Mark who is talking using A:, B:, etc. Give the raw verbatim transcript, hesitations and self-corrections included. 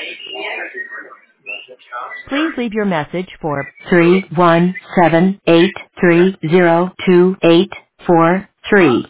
A: Please leave your message for three one seven eight three zero two eight four three.